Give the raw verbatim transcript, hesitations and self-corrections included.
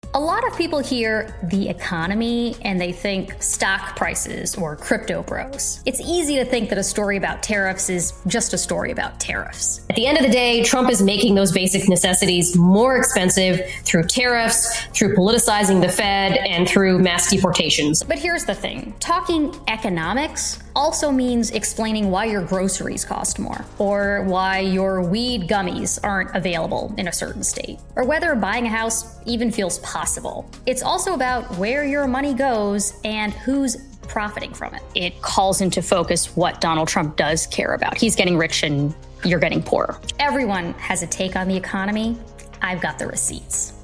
A lot of people hear the economy and they think stock prices or crypto bros. It's easy to think that a story about tariffs is just a story about tariffs. At the end of the day, Trump is making those basic necessities more expensive through tariffs, through politicizing the Fed, and through mass deportations. But here's the thing. Talking economics also means explaining why your groceries cost more, or why your weed gummies aren't available in a certain state, or whether buying a house even feels possible. It's also about where your money goes and who's profiting from it. It calls into focus what Donald Trump does care about. He's getting rich and you're getting poorer. Everyone has a take on the economy. I've got the receipts.